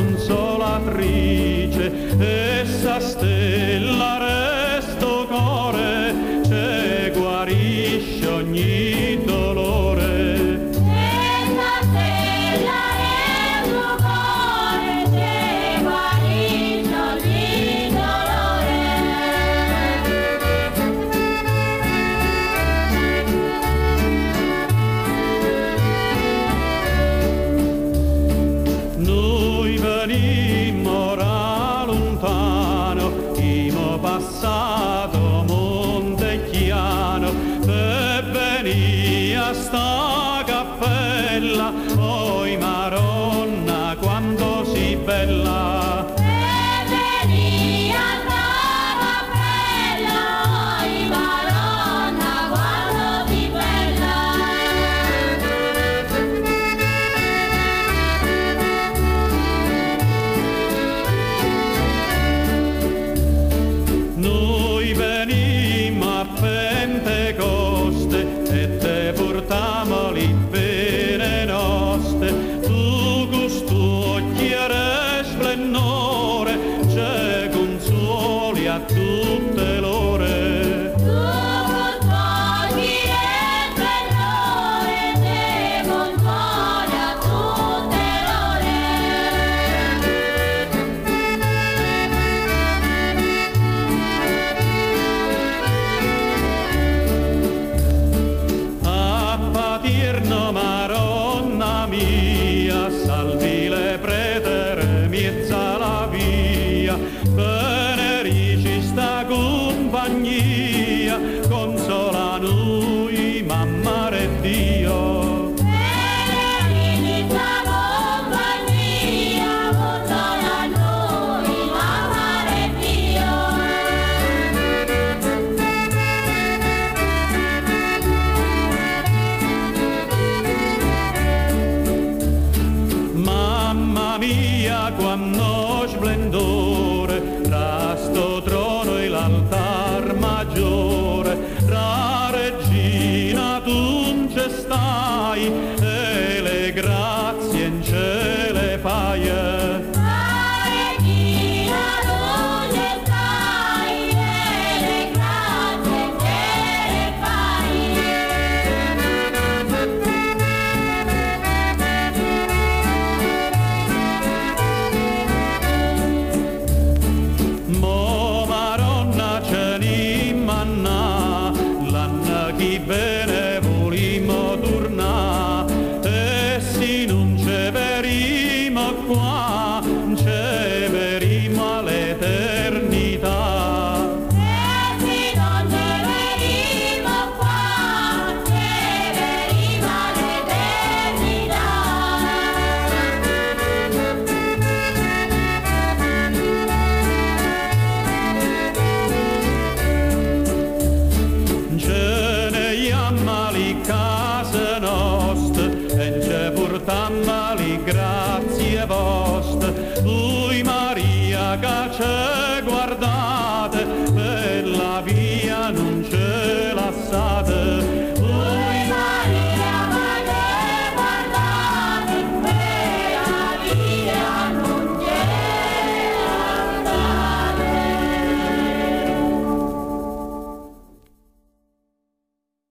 consolatrice, essa stella resto core, ce guarisce ogni dolore. Essa stella resto core, ce guarisce ogni dolore. Noi venimmo da lontano, abbiamo passato Montechiano, per venire a sta cappella, oi Maronna quanto si bella. Noi venimmo a Pentecoste e te portammo le bene nostre, tu questo occhiere splendore, ce consoli a tutte l'ore. Patirno Maronna mia, salvi le pretere, miezza la via, benedici sta compagnia, consola noi, mamma e Dio. Mamma mia, quanto splendore, tra sto trono e l'altar maggiore, tra regina tu ce stai, e le grazie in cielo le fai. Mo Maronna ce ne manna, l'anno che bene volimo tornà, e se non ce verimo qua, ce verimo all'eternità. Casa nostra e ce portammo le grazie vostre, lui Maria che